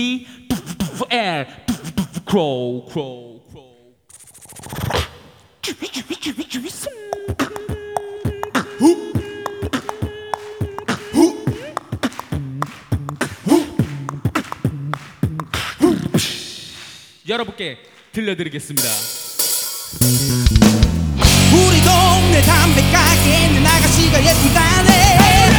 D L crow crow crow. 여러분께 들려드리겠습니다. 우리 동네 담배 가게는 아가씨가 예쁘다네.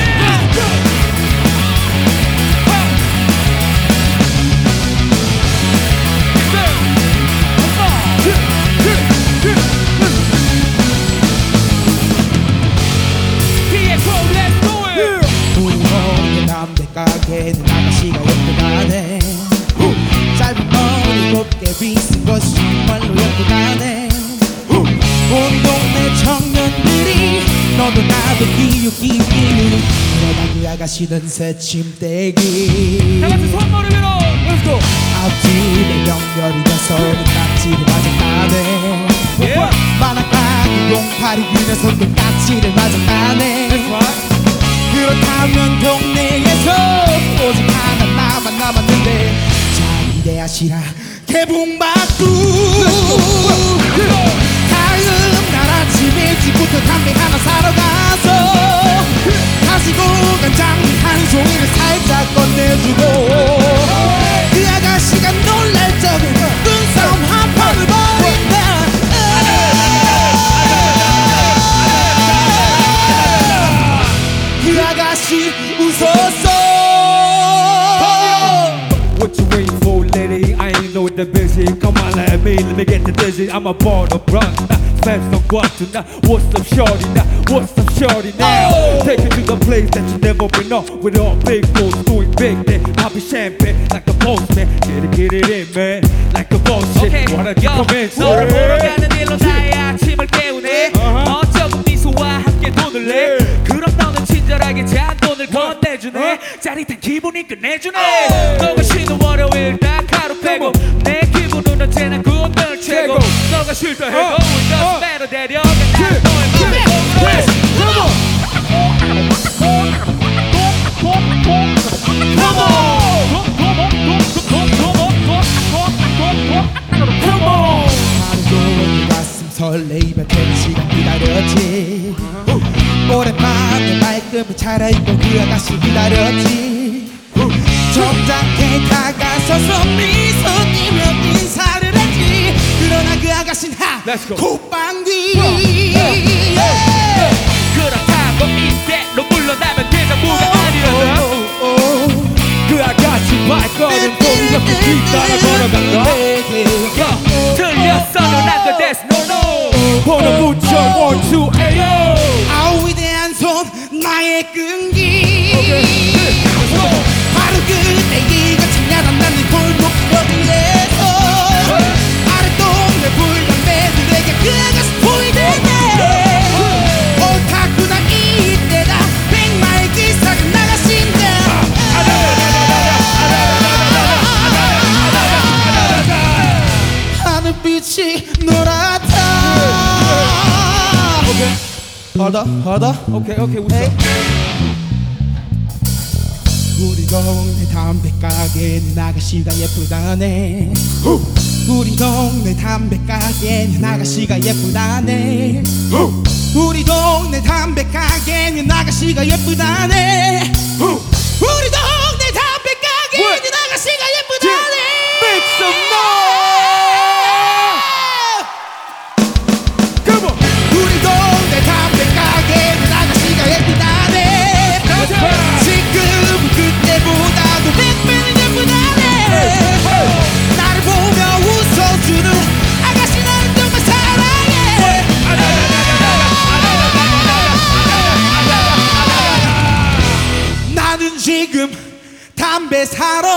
우리 동네 담배 가게는 아가씨가 예쁘다네. 짧은 머리 곱게 빗은 것이 정말로 예쁘다네. 우리 동네 청년들이 너도 나도 기웃기웃기는 그러다 그 아가씨는 새침대기. 다같이 손머리 위로. Let's go. 앞집에 명렬이 녀석은 깍지를 맞았다네. 만화가게 용팔이 그 녀석은 깍지를 맞았다네. 그렇다면 동네에서 오직 하나 나만 남았는데 자기 아시라 개봉박두. 다음 날 아침 일찍부터 담배 하나 사러 가서 가지고 간 장미 한 송이를 살짝 건네주고 그 아가씨가 놀랄 적에 눈싸움 한 판을 벌인다. 그 아가씨 웃었어. What you waiting for, lady? I ain't know the busy. Come on, let me get the dizzy. I'm a board of run. Fast on what tonight? What's up, shorty? Now, what's up, shorty? Now, take you to the place that you never been on. With all big boys doing big things. I'll be champagne like a postman. Get it in, man. Like a boss shit. Okay, Wanna come in? 너를 보러 가는 일로 나의 아침을 깨우네. 어쩌고 미소와 함께 돈을 내. 그럼 너는 친절하게 잔돈을 건네주네. 짜릿한 기분이 끝내주네. 너가 쉬는 월요일 딱 하루 빼고 내 기분은 언제나 그날 최고. 너가 쉴 때 해고 It doesn't matter 데려가 난 너의 맘에 공으로 하루 종일 가슴 설레이며 되는 시간 기다렸지. 오랜만에 말끔히 차려입고 그 아가씨 기다렸지. 점잖게 다가서서 미소 띠며 인사를 했지. 그러나 그 아가씨는 Let's go. 콧방귀. 그렇다고 이대로 물러나면 대장부가 아니란다. 그 아가씨 발걸음 돌려서 뒤따라 걸어간다. 틀렸어 넌 안 돼 that's no no. 번호 붙여 1, 2, 에요. 아우 위대한 손 나의 끈기. 바로 그때 이거 찬양한 나는 골목거리에서 아랫동네 불담배들에게 그 아가씨 보이대네. 옳다구나 이때다 백마의 기사가 나가신다. 하늘빛이 노랗다. 하다 오케이 웃어. 우리 동네 담배 가게는 아가씨가 예쁘다네. 우리 동네 담배 가게는 아가씨가 예쁘다네. 우리 동네 담배 가게는 아가씨가 예쁘다네. 우리 동네 담배 가게는 아가씨가 예쁘다네. Make some noise. Come on. 우리 동네 담배 가게는 아가씨가 예쁘다네. 지금 그때보다도 100배는 예쁘다네. 나를 보며 웃어주는 아가씨 나를 정말 사랑해. 나는 지금 담배 사러